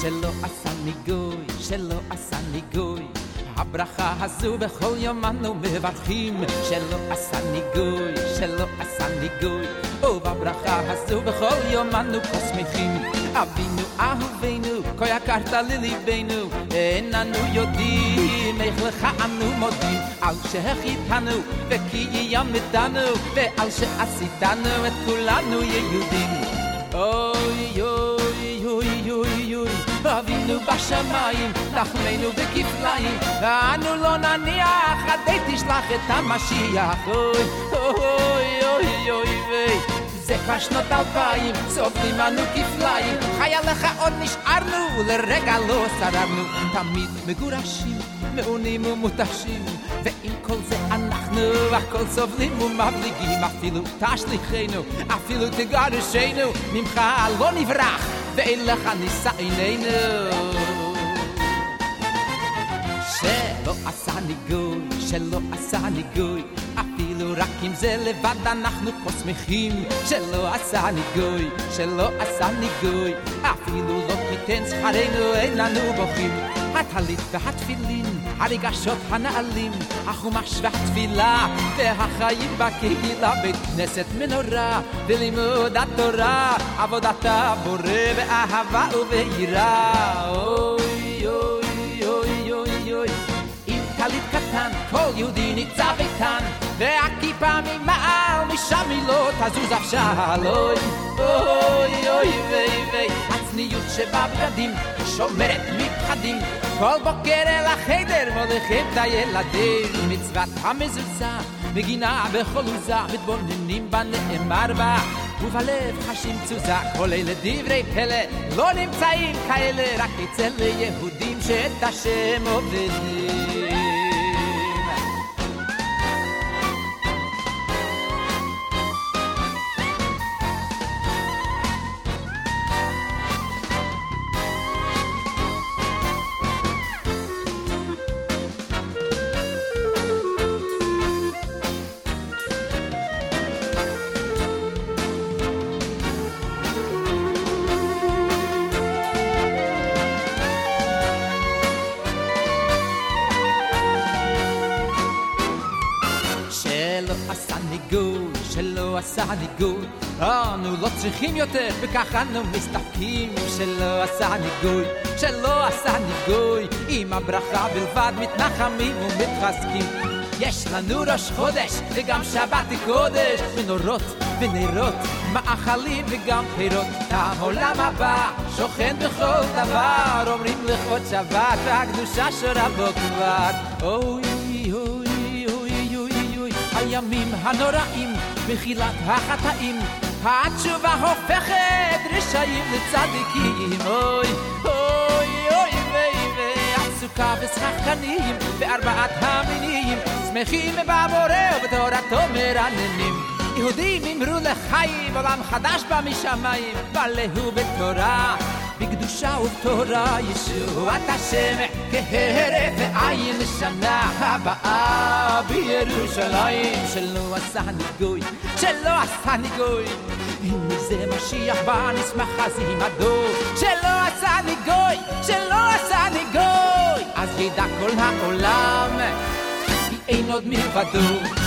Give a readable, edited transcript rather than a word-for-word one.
שלא עשני גוי, שלא עשני גוי. הברכה הזו בכל יום אנו מברכים, שלא עשני גוי, שלא עשני גוי. ובברכה הזו בכל יום אנו שמחים. אבינו אהובינו, כה יקרת לליבנו, אין אנו יודעים איך לך אנו מודים, על שהחיתנו וקיימתנו, ועל שעשיתנו את כולנו יהודים. אוי אוי אוי אוי אוי, אבינו בשמיים, נחמנו בכפליים, אנו לא נניח עד תשלח את המשיח. אוי אוי אוי אוי אוי, זה כבר שנות 2000, סובלים אנו כפליים, חיה לך עוד נשארנו, לרגע לא שררנו, תמיד מגורשים, מעונים ומותשים, ועם כל זה אנחנו הכל סובלים ומבליגים. אפילו תשליחנו, אפילו תגרשנו, ממך לא נברח, ואין לך נישא עינינו. שלא עשני גוי, שלא עשני גוי, אפילו רק עם זה לבד אנחנו פה שמחים. שלא עשני גוי, שלא עשני גוי, אפילו לא תיתן שכרנו, אין לנו בוכים. הטלית והתפילין, הרגשות הנעלים, החומש והתפילה, והחיים בקהילה, בית כנסת מנורה, ולימוד התורה, עבודת הבורא באהבה וביראה. אוי אוי אוי אוי אוי, עם טלית קטן, כל יהודי ניצב איתן, והכיפה ממעל, משם היא לא תזוז אפשר. אוי אוי אוי ואי, הצניעות שבבגדים שומרת מפחדים, כל בוקר אל החדר מולכים את הילדים. מצוות המזוזה מגינה בכל עוזה, מתבוננים בנאמר בה, ובלב חשים תזוזה. כל אלה דברי פלא, לא נמצאים כאלה רק אצל יהודים שאת השם עובדים. שלא עשני גוי, אנו לא צריכים יותר, וכך אנו מסתפקים. שלא עשני גוי, שלא עשני גוי, עם הברכה בלבד מתנחמים ומתחזקים. יש לנו ראש חודש וגם שבת קודש, מנורות ונרות, מאכלים וגם פירות. העולם הבא שוכן בכל דבר, אומרים לכבוד שבת והקדושה שורה בו כבר. אוי אוי אוי אוי אוי, הימים הנוראים בחילת החטאים, התשובה הופכת רשעים לצדיקים. אוי אוי אוי ואי, עסוקה ושחקנים בארבעת המינים, שמחים בבורא ובתורתו מרננים. יהודים אמרו לחיים, עולם חדש בא משמיים, מלאו בתורה, בקדושה ובתורה, ישועת השם כהרף עין לשנה הבאה בירושלים. שלא עשני גוי, שלא עשני גוי, הנה זה משיח בא נשמח אז עמדו. שלא עשני גוי, שלא עשני גוי, אז ידע כל העולם כי אין עוד מלבדו.